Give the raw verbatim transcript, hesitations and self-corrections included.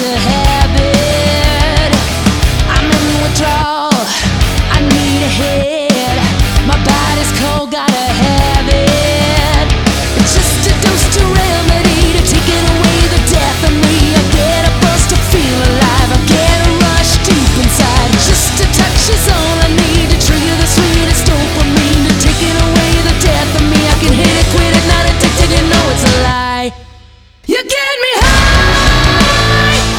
a habit. I'm in withdrawal, I need a hit. My body's cold, got